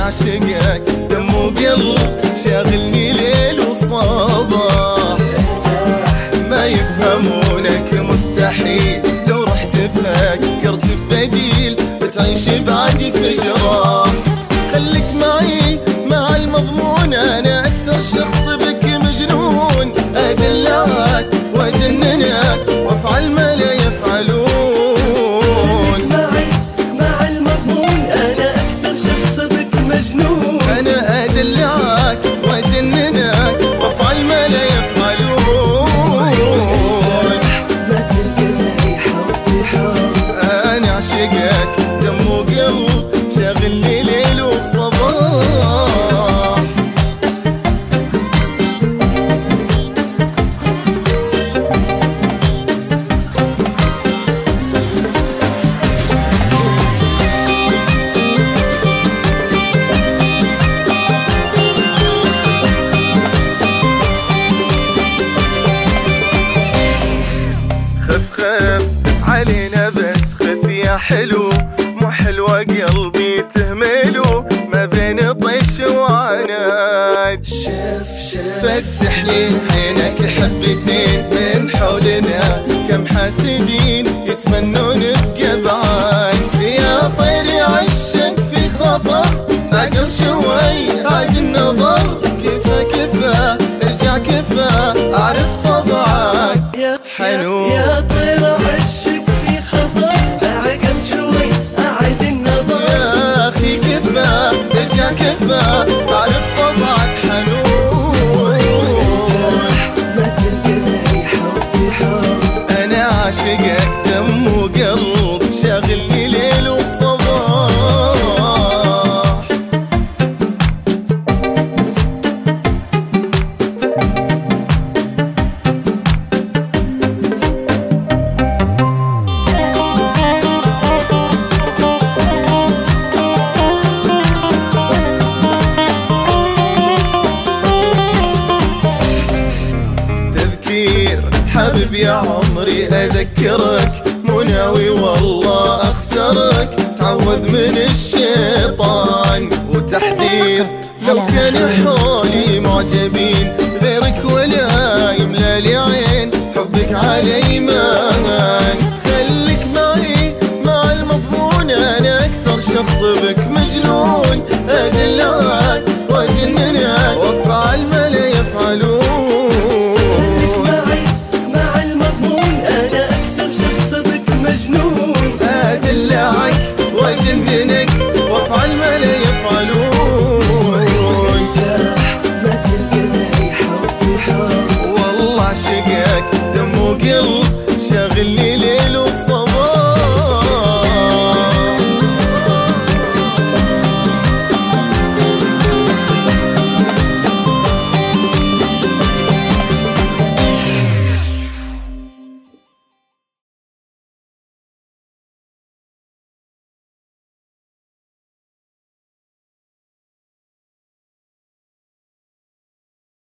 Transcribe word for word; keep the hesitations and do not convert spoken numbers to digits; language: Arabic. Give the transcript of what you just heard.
عاشقك دم وقلب شاغلني ليل وصباح. ما يفهمونك مستحيل، لو رحت فكرت في بديل بتعيش بعدي في جراح. خليك معي مع المضمون، انا اكثر شخص بك مجنون. ادلعك واجننك وافعل ما لا يفعلون. معي مع المضمون، انا اكثر شخص بك مجنون. انا ادلعك واجننك وافعل ما لا يفعلون. ما تلقى زي حبي حب، انا عشقك دم وقلب شاغلني ليل وصباح. خف خف علينا بس خف يا حلو، مو حلوة قلبي تهمله ما بين طيش وعناد. شف شف فتح لي عينك حبتين، من حولنا كم حاسدين يتمنون نبقى بعاد. يا طير عشق في خطر، عقل شوي عاد النظر. كفا كفا ارجع كفا اعرف طبعك يا حنون. يا طير عشق في خطر، عقل شوي اعد النظر. يا اخي كفا ارجع كفا اعرف طبعك حنون. ما تلقى زي حبي حب، انا عاشقك دم وقلب شاغلني ليل وصباح. حبيب يا عمري أذكرك، مو ناوي والله أخسرك. تعوذ من الشيطان وتحذير، لو كان حولي معجبين غيرك ولا يملى لي عين. حبك علي مان، خليك معي مع المضمون. أنا أكثر شخص بك مجنون. أدلعك واجننك وافعل ما لا يفعلون.